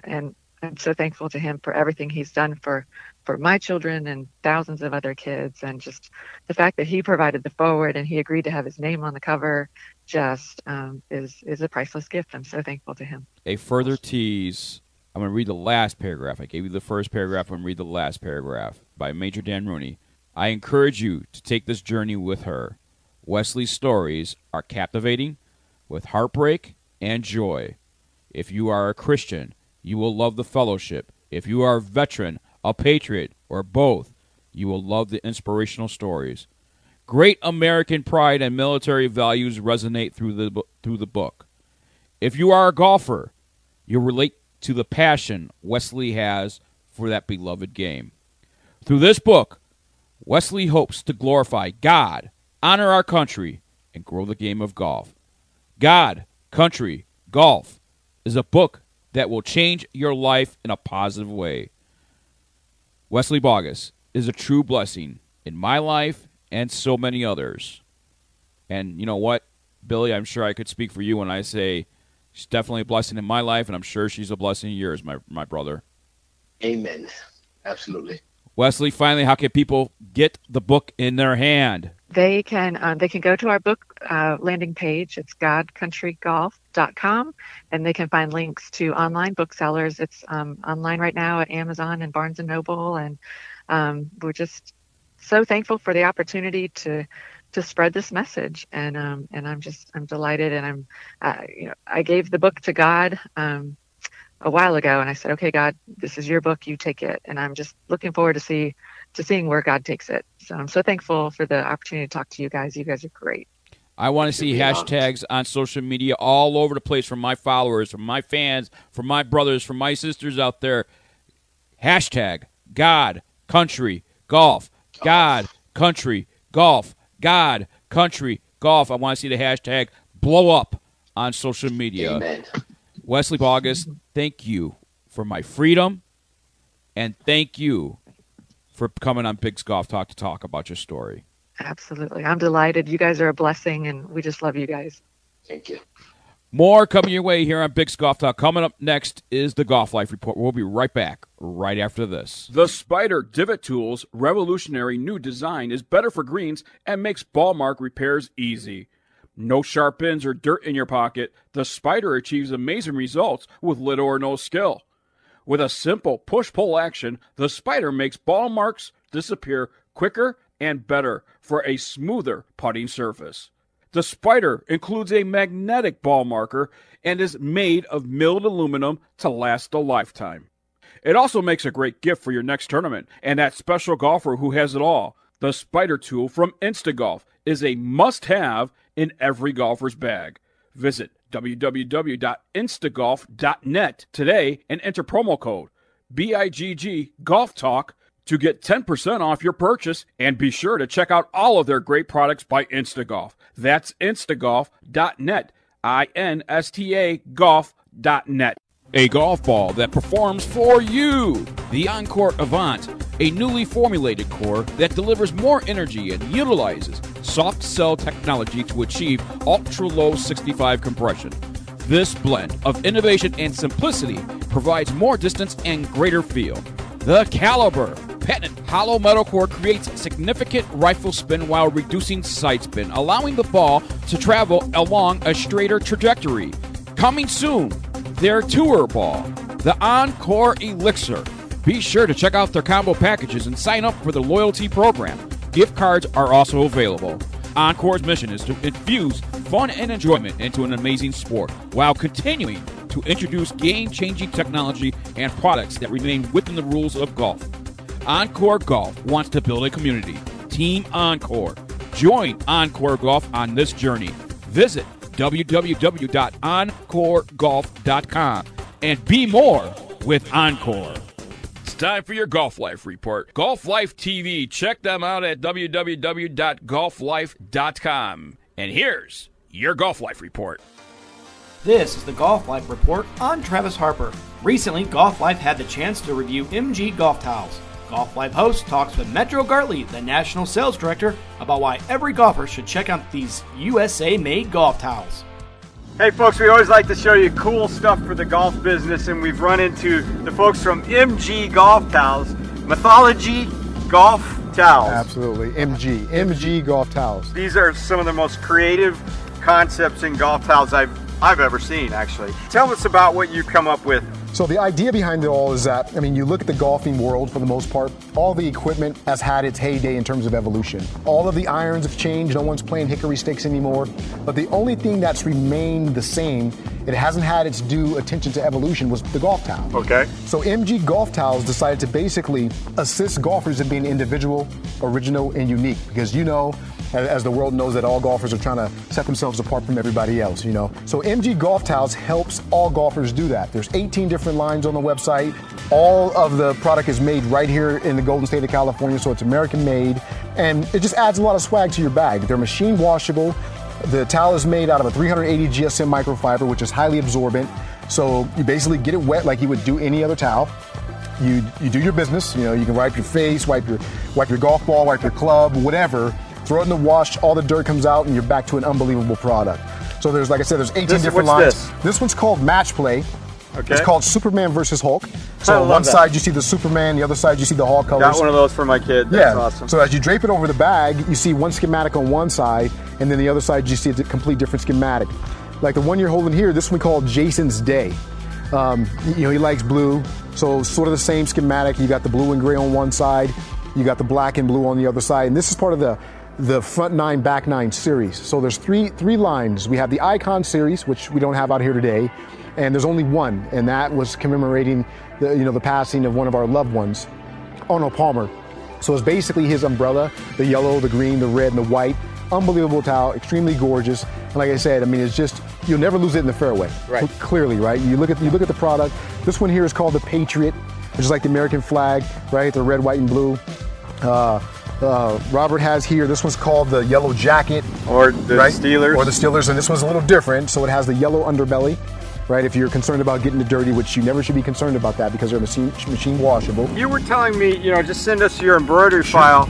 I'm so thankful to him for everything he's done for my children and thousands of other kids. And just the fact that he provided the forward and he agreed to have his name on the cover just is a priceless gift. I'm so thankful to him. A further tease. I'm going to read the last paragraph. I gave you the first paragraph. I'm going to read the last paragraph by Major Dan Rooney. I encourage you to take this journey with her. Wesley's stories are captivating, with heartbreak and joy. If you are a Christian, you will love the fellowship. If you are a veteran, a patriot, or both, you will love the inspirational stories. Great American pride and military values resonate through the book. If you are a golfer, you'll relate to the passion Wesley has for that beloved game. Through this book, Wesley hopes to glorify God, honor our country, and grow the game of golf. God, Country, Golf is a book that will change your life in a positive way. Wesley Boggess is a true blessing in my life and so many others. And you know what, Billy, I'm sure I could speak for you when I say She's definitely a blessing in my life, and I'm sure she's a blessing in yours, my brother. Amen. Absolutely. Wesley, finally, how can people get the book in their hand? They can go to our book landing page. It's godcountrygolf.com, and they can find links to online booksellers. It's online right now at Amazon and Barnes & Noble, and we're just so thankful for the opportunity to spread this message. And I'm delighted, and I gave the book to God a while ago, and I said, okay, God, this is your book, you take it. And I'm just looking forward to seeing where God takes it. So I'm so thankful for the opportunity to talk to you guys. You guys are great. I want to see hashtags on social media all over the place from my followers, from my fans, from my brothers, from my sisters out there. Hashtag God, country, golf. God, country, golf. God, country, golf. I want to see the hashtag blow up on social media. Amen. Wesley Boggess, thank you for my freedom, and thank you for coming on Big's Golf Talk to talk about your story. Absolutely. I'm delighted. You guys are a blessing, and we just love you guys. Thank you. More coming your way here on Big's Golf Talk. Coming up next is the Golf Life Report. We'll be right back right after this. The Spider Divot Tool's revolutionary new design is better for greens and makes ball mark repairs easy. No sharp ends or dirt in your pocket, the Spider achieves amazing results with little or no skill. With a simple push-pull action, the Spider makes ball marks disappear quicker and better for a smoother putting surface. The Spider includes a magnetic ball marker and is made of milled aluminum to last a lifetime. It also makes a great gift for your next tournament and that special golfer who has it all. The Spider tool from Instagolf is a must-have in every golfer's bag. Visit www.instagolf.net today and enter promo code BIGG Golf Talk to get 10% off your purchase, and be sure to check out all of their great products by Instagolf. That's instagolf.net, INSTA golf.net. A golf ball that performs for you. The Encore Avant, a newly formulated core that delivers more energy and utilizes soft cell technology to achieve ultra-low 65 compression. This blend of innovation and simplicity provides more distance and greater feel. The Caliber patented hollow metal core creates significant rifle spin while reducing side spin, allowing the ball to travel along a straighter trajectory. Coming soon, their tour ball, the Encore Elixir. Be sure to check out their combo packages and sign up for the loyalty program. Gift cards are also available. Encore's mission is to infuse fun and enjoyment into an amazing sport while continuing to introduce game-changing technology and products that remain within the rules of golf. Encore Golf wants to build a community. Team Encore. Join Encore Golf on this journey. Visit www.encoregolf.com and be more with Encore. It's time for your Golf Life Report. Golf Life TV. Check them out at www.golflife.com. And here's your Golf Life Report. This is the Golf Life Report. I'm Travis Harper. Recently, Golf Life had the chance to review MG Golf Towels. Golf Life host talks with Metro Gartley, the National Sales Director, about why every golfer should check out these USA-made golf towels. Hey folks, we always like to show you cool stuff for the golf business, and we've run into the folks from MG Golf Towels, Mythology Golf Towels. Absolutely, MG Golf Towels. These are some of the most creative concepts in golf towels I've ever seen, actually. Tell us about what you come up with. So the idea behind it all is that, you look at the golfing world for the most part, all the equipment has had its heyday in terms of evolution. All of the irons have changed, no one's playing hickory sticks anymore, but the only thing that's remained the same, it hasn't had its due attention to evolution, was the golf towel. Okay. So MG Golf Towels decided to basically assist golfers in being individual, original, and unique, because as the world knows that all golfers are trying to set themselves apart from everybody else, So MG Golf Towels helps all golfers do that. There's 18 different lines on the website. All of the product is made right here in the Golden State of California, so it's American made. And it just adds a lot of swag to your bag. They're machine washable. The towel is made out of a 380 GSM microfiber, which is highly absorbent. So you basically get it wet like you would do any other towel. You do your business. You can wipe your face, wipe your golf ball, wipe your club, whatever. Throw it in the wash, all the dirt comes out, and you're back to an unbelievable product. So there's, like I said, there's 18 different what's lines. This one's called Match Play. Okay. It's called Superman versus Hulk. I So on love one that. side you see the Superman, the other side you see the Hulk colors. Got one of those for my kid. That's awesome. So as you drape it over the bag, you see one schematic on one side, and then the other side you see a complete different schematic. Like the one you're holding here, this one called Jason's Day. He likes blue, so sort of the same schematic. You got the blue and gray on one side, you got the black and blue on the other side, and this is part of the front 9, back 9 series. So there's three lines. We have the Icon series, which we don't have out here today, and there's only one, and that was commemorating the passing of one of our loved ones, Arnold Palmer. So it's basically his umbrella, the yellow, the green, the red, and the white. Unbelievable towel, extremely gorgeous. And like I said, I mean, it's just, you'll never lose it in the fairway. Right. Clearly, right? You look at the product. This one here is called the Patriot, which is like the American flag, right? The red, white, and blue. Robert has here, this one's called the Yellow Jacket. Or the Steelers. Or the Steelers, and this one's a little different. So it has the yellow underbelly, right? If you're concerned about getting it dirty, which you never should be concerned about that because they're machine washable. You were telling me, just send us your embroidery file,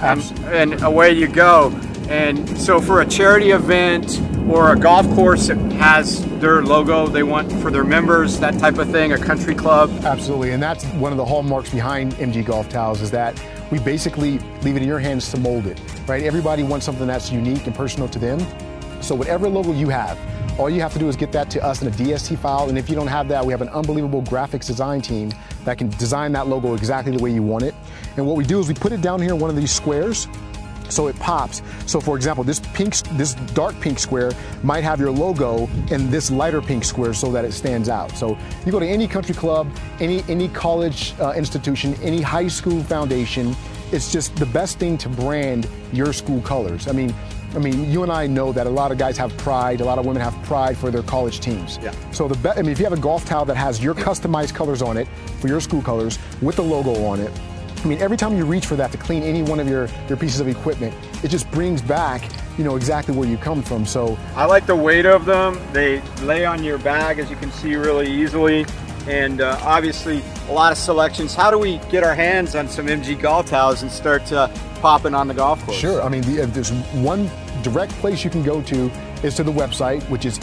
and away you go. And so for a charity event or a golf course that has their logo they want for their members, that type of thing, a country club. Absolutely, and that's one of the hallmarks behind MG Golf Towels is that we basically leave it in your hands to mold it, right? Everybody wants something that's unique and personal to them. So whatever logo you have, all you have to do is get that to us in a DST file, and if you don't have that, we have an unbelievable graphics design team that can design that logo exactly the way you want it. And what we do is we put it down here in one of these squares, so it pops. So for example, this dark pink square might have your logo in this lighter pink square so that it stands out. So you go to any country club, any college institution, any high school foundation, it's just the best thing to brand your school colors. I mean, you and I know that a lot of guys have pride, a lot of women have pride for their college teams. Yeah. So if you have a golf towel that has your customized colors on it, for your school colors, with the logo on it, I mean, every time you reach for that to clean any one of your pieces of equipment, it just brings back, exactly where you come from. So I like the weight of them. They lay on your bag, as you can see, really easily. And obviously, a lot of selections. How do we get our hands on some MG golf towels and start popping on the golf course? Sure. I mean, there's one direct place you can go to is to the website, which is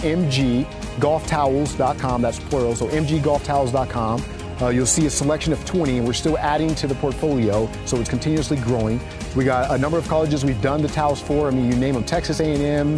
mggolftowels.com. That's plural. So mggolftowels.com. You'll see a selection of 20, and we're still adding to the portfolio, so it's continuously growing. We got a number of colleges we've done the towels for. I mean, you name them, Texas A&M,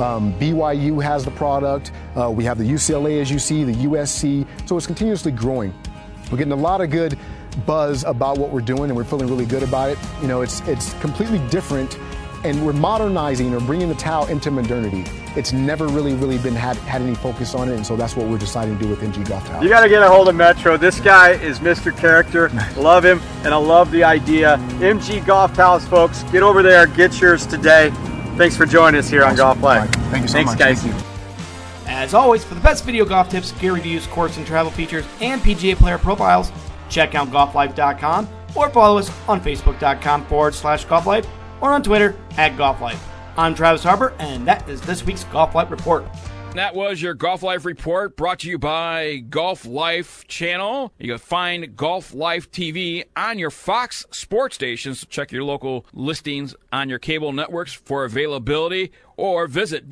BYU has the product. We have the UCLA, as you see, the USC, so it's continuously growing. We're getting a lot of good buzz about what we're doing, and we're feeling really good about it. It's completely different, and we're modernizing or bringing the towel into modernity. It's never really been had any focus on it, and so that's what we're deciding to do with MG Golf Towels. You got to get a hold of Metro. This guy is Mr. Character. Love him, and I love the idea. MG Golf Towels, folks. Get over there. Get yours today. Thanks for joining us here on Golf Life. Thank you so much. Thanks, guys. Thank you. As always, for the best video golf tips, gear reviews, course and travel features, and PGA player profiles, check out golflife.com or follow us on facebook.com/golflife or on Twitter @golflife. I'm Travis Harper, and that is this week's Golf Life Report. That was your Golf Life Report, brought to you by Golf Life channel. You can find Golf Life TV on your Fox sports stations. Check your local listings on your cable networks for availability, or visit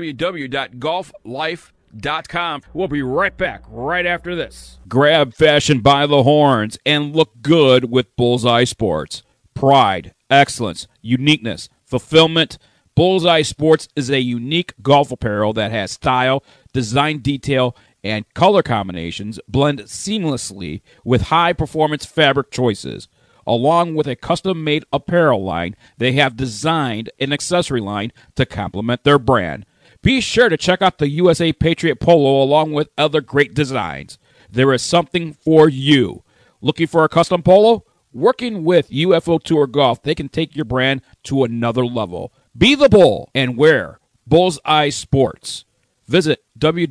www.golflife.com. We'll be right back right after this. Grab fashion by the horns and look good with Bullseye Sports. Pride, excellence, uniqueness, fulfillment. Bullseye Sports is a unique golf apparel that has style, design detail, and color combinations blend seamlessly with high-performance fabric choices. Along with a custom-made apparel line, they have designed an accessory line to complement their brand. Be sure to check out the USA Patriot Polo along with other great designs. There is something for you. Looking for a custom polo? Working with UFO Tour Golf, they can take your brand to another level. Be the bull and wear Bullseye Sports. Visit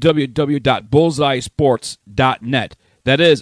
www.bullseyesports.net. That is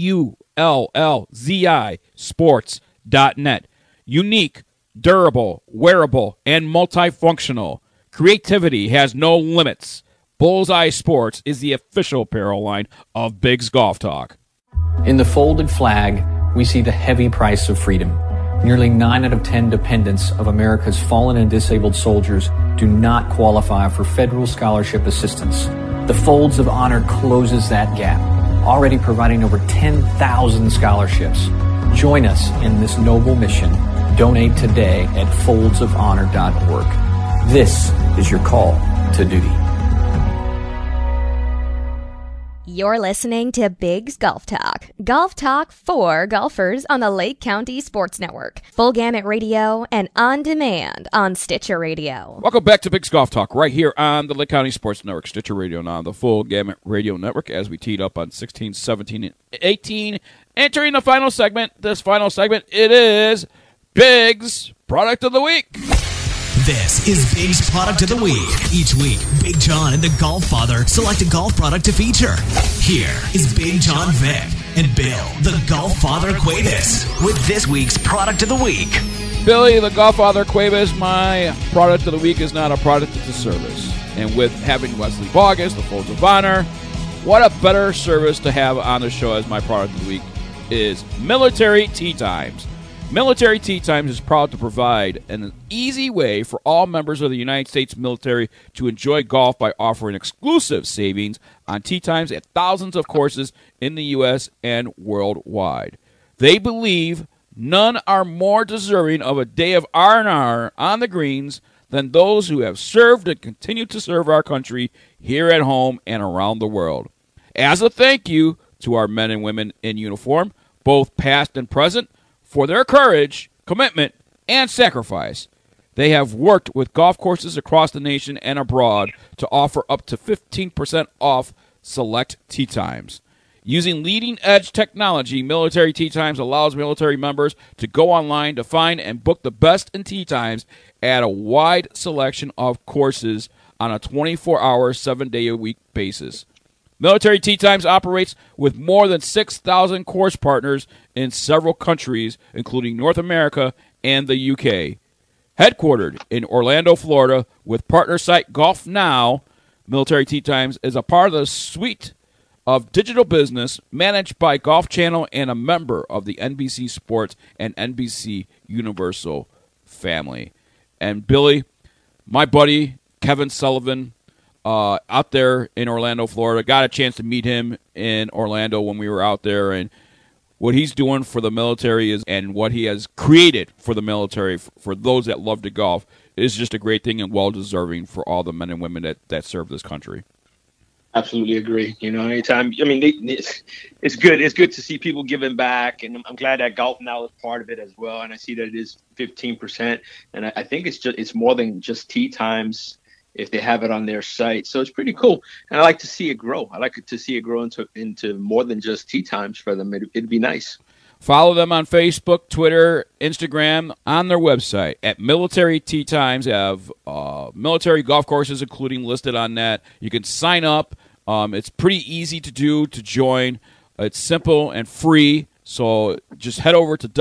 BULLZI sports.net. Unique, durable, wearable, and multifunctional. Creativity has no limits. Bullseye Sports is the official apparel line of Biggs Golf Talk. In the folded flag, we see the heavy price of freedom. Nearly 9 out of 10 dependents of America's fallen and disabled soldiers do not qualify for federal scholarship assistance. The Folds of Honor closes that gap, already providing over 10,000 scholarships. Join us in this noble mission. Donate today at foldsofhonor.org. This is your call to duty. You're listening to Big's Golf Talk. Golf Talk for golfers on the Lake County Sports Network. Full Gamut Radio and on demand on Stitcher Radio. Welcome back to Big's Golf Talk right here on the Lake County Sports Network, Stitcher Radio, and on the Full Gamut Radio Network as we teed up on 16, 17, and 18. Entering the final segment. This final segment, it is Big's Product of the Week. This is Big's Product of the Week. Each week, Big John and the Golf Father select a golf product to feature. Here is Big John Vick and Bill, the Golf Father Cuevas, with this week's Product of the Week. Billy, the Golf Father Cuevas, my product of the week is not a product, it's a service. And with having Wesley Bogus, the Folds of Honor, what a better service to have on the show as my product of the week is Military Tee Times. Military Tee Times is proud to provide an easy way for all members of the United States military to enjoy golf by offering exclusive savings on tee times at thousands of courses in the U.S. and worldwide. They believe none are more deserving of a day of R&R on the greens than those who have served and continue to serve our country here at home and around the world. As a thank you to our men and women in uniform, both past and present, for their courage, commitment, and sacrifice, they have worked with golf courses across the nation and abroad to offer up to 15% off select tee times. Using leading-edge technology, Military Tee Times allows military members to go online to find and book the best in tee times at a wide selection of courses on a 24-hour, 7-day-a-week basis. Military Tee Times operates with more than 6,000 course partners in several countries, including North America and the UK. Headquartered in Orlando, Florida, with partner site Golf Now, Military Tee Times is a part of the suite of digital business managed by Golf Channel and a member of the NBC Sports and NBC Universal family. And Billy, my buddy Kevin Sullivan, out there in Orlando, Florida. Got a chance to meet him in Orlando when we were out there, and what he's doing for the military and what he has created for the military, for those that love to golf, is just a great thing and well-deserving for all the men and women that serve this country. Absolutely agree. You know, anytime, I mean, it's good. It's good to see people giving back, and I'm glad that Golf Now is part of it as well. And I see that it is 15%, and I think it's more than just tee times if they have it on their site. So it's pretty cool. And I like to see it grow. I like to see it grow into more than just tee times for them. It'd be nice. Follow them on Facebook, Twitter, Instagram, on their website at Military Tee Times. They have military golf courses, including listed on that. You can sign up. It's pretty easy to do, to join. It's simple and free. So just head over to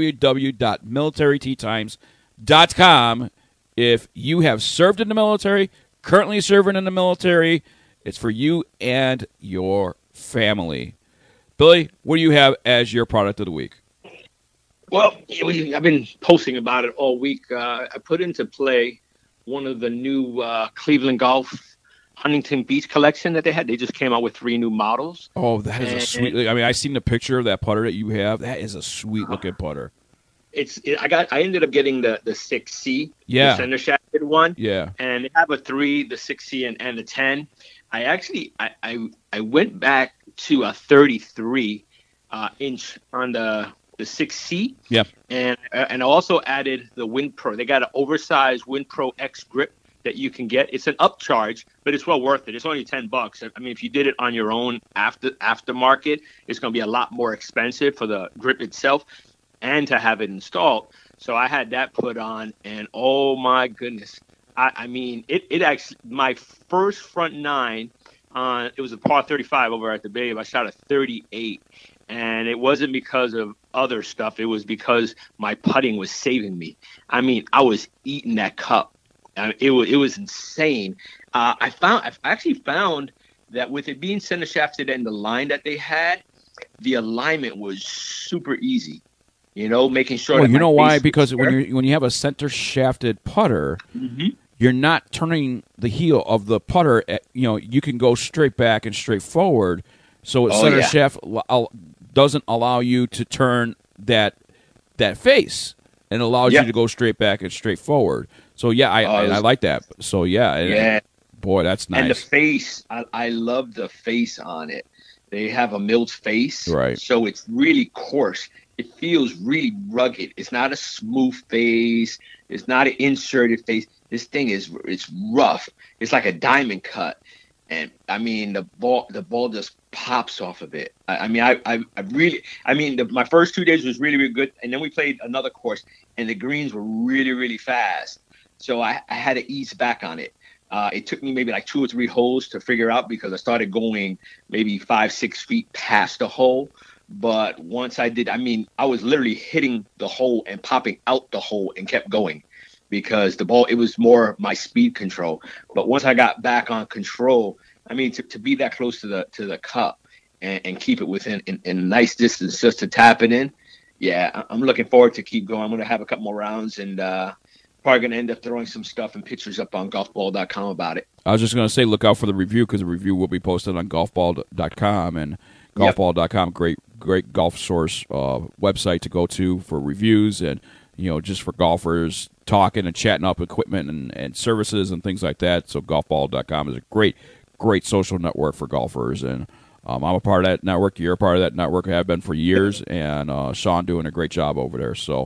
www.militaryteetimes.com. If you have served in the military, currently serving in the military, it's for you and your family. Billy, what do you have as your product of the week? Well, I've been posting about it all week. I put into play one of the new Cleveland Golf Huntington Beach collection that they had. They just came out with 3 new models. Oh, that is a sweet. I mean, I seen the picture of that putter that you have. That is a sweet looking putter. I ended up getting the 6C, yeah, the center shafted one, yeah, and they have a 3, the 6C, and the 10. I actually I went back to a 33 inch on the 6C, yeah, and I also added the Wind Pro. They got an oversized Wind Pro X grip that you can get. It's an upcharge, but it's well worth it. It's only $10. I mean, if you did it on your own aftermarket, it's going to be a lot more expensive for the grip itself and to have it installed. So I had that put on, and oh my goodness. I mean, it actually, my first front 9, it was a par 35 over at the Bay. I shot a 38, and it wasn't because of other stuff. It was because my putting was saving me. I mean, I was eating that cup. It was insane. I actually found that with it being center shafted and the line that they had, the alignment was super easy. making sure. Well, that you know why? face Because is when you have a center shafted putter, Mm-hmm. you're not turning the heel of the putter. You can go straight back and straight forward. So center shaft doesn't allow you to turn that face, and allows you to go straight back and straight forward. So I like that. So boy, that's nice. And the face, I love the face on it. They have a milled face, right? So it's really coarse. It feels really rugged. It's not a smooth face. It's not an inserted face. This thing it's rough. It's like a diamond cut. And I mean, the ball just pops off of it. My first 2 days was really, really good. And then we played another course, and the greens were really, really fast. So I had to ease back on it. It took me maybe like 2 or 3 holes to figure out, because I started going maybe 5-6 feet past the hole. But once I did, I was literally hitting the hole and popping out the hole and kept going, because the ball, it was more my speed control. But once I got back on control, to be that close to the cup and keep it within a nice distance just to tap it in. Yeah, I'm looking forward to keep going. I'm going to have a couple more rounds, and probably going to end up throwing some stuff and pictures up on golfball.com about it. I was just going to say, look out for the review, because the review will be posted on golfball.com, and golfball.com, great golf source website to go to for reviews, and just for golfers talking and chatting up equipment and services and things like that. So golfball.com is a great social network for golfers, and I'm a part of that network. You're a part of that network. I have been for years, and Sean doing a great job over there. So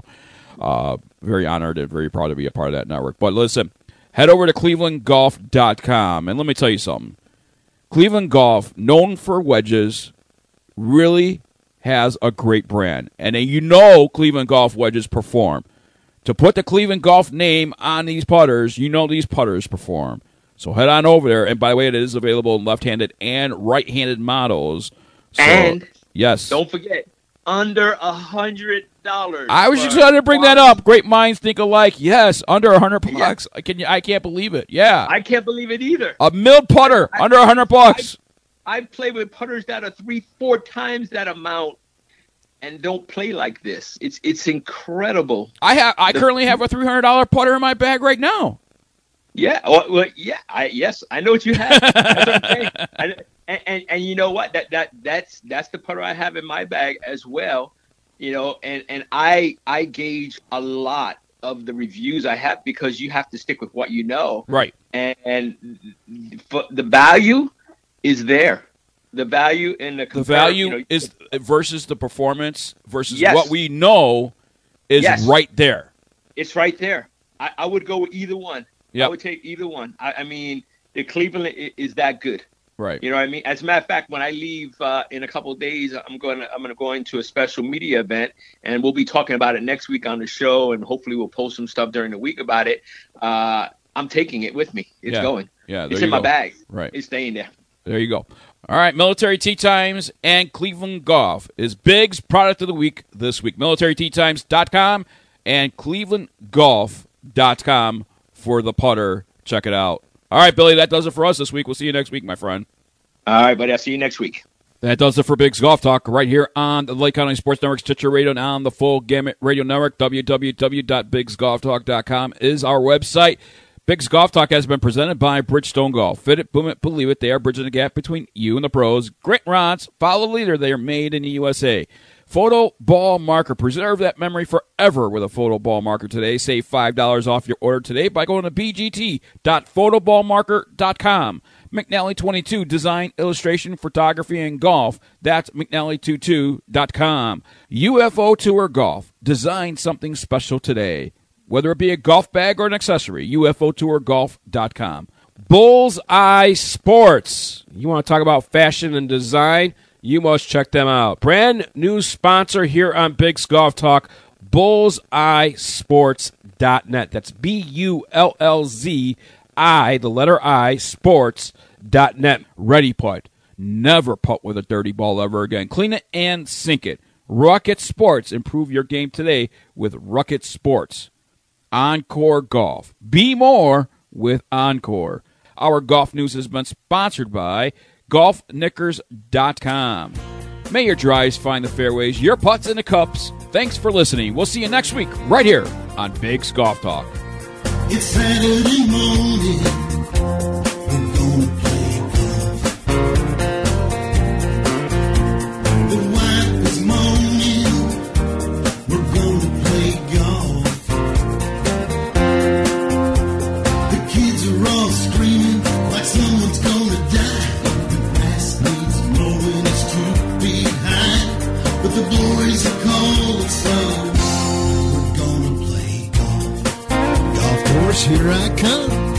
very honored and very proud to be a part of that network. But listen, head over to clevelandgolf.com, and let me tell you something. Cleveland Golf, known for wedges, really has a great brand. And Cleveland Golf wedges perform. To put the Cleveland Golf name on these putters, these putters perform. So head on over there. And by the way, it is available in left-handed and right-handed models. So, and yes, don't forget, under $100. I was just going to bring that up. Great minds think alike. Yes, under $100. Yeah. I can't believe it. Yeah, I can't believe it either. A milled putter under $100. I've played with putters that are 3-4 times that amount and don't play like this. It's incredible. I currently have a $300 putter in my bag right now. Yeah. Well, yeah. Yes, I know what you have. That's what I'm saying. And you know what? That's the putter I have in my bag as well. And I gauge a lot of the reviews I have, because you have to stick with what you know. Right. And the value is there. The value in the value is versus the performance versus what we know is right there. It's right there. I would go with either one. Yep. I would take either one. The Cleveland is that good. Right. You know what I mean? As a matter of fact, when I leave in a couple of days, I'm going to go into a special media event, and we'll be talking about it next week on the show, and hopefully we'll post some stuff during the week about it. I'm taking it with me. It's going. Yeah, it's in my bag. Right. It's staying there. There you go. All right, Military Tee Times and Cleveland Golf is Big's product of the week this week. MilitaryTeeTimes.com and ClevelandGolf.com for the putter. Check it out. All right, Billy, that does it for us this week. We'll see you next week, my friend. All right, buddy. I'll see you next week. That does it for Big's Golf Talk right here on the Lake County Sports Network, Stitcher Radio, and on the Full Gamut Radio Network. www.bigsgolftalk.com is our website. Big's Golf Talk has been presented by Bridgestone Golf. Fit it, boom it, believe it. They are bridging the gap between you and the pros. Grit rods, follow the leader. They are made in the USA. Photo Ball Marker. Preserve that memory forever with a Photo Ball Marker today. Save $5 off your order today by going to bgt.photoballmarker.com. McNally 22, design, illustration, photography, and golf. That's McNally22.com. UFO Tour Golf. Design something special today. Whether it be a golf bag or an accessory, UFOTourGolf.com. Bullseye Sports. You want to talk about fashion and design? You must check them out. Brand new sponsor here on Big's Golf Talk, BullseyeSports.net. That's BULLZI, the letter I, sports.net. Ready putt. Never putt with a dirty ball ever again. Clean it and sink it. Rocket Sports. Improve your game today with Rocket Sports. Encore Golf. Be more with Encore. Our golf news has been sponsored by GolfKnickers.com. May your drives find the fairways, your putts in the cups. Thanks for listening. We'll see you next week right here on Big's Golf Talk. It's Saturday morning. We're gonna play golf. The wife is moaning. We're gonna play golf. The kids are all screaming like someone's gonna die. The grass needs mowing, it's 2 feet high, but the boys are cold, so we're gonna play golf. Golf course, here I come.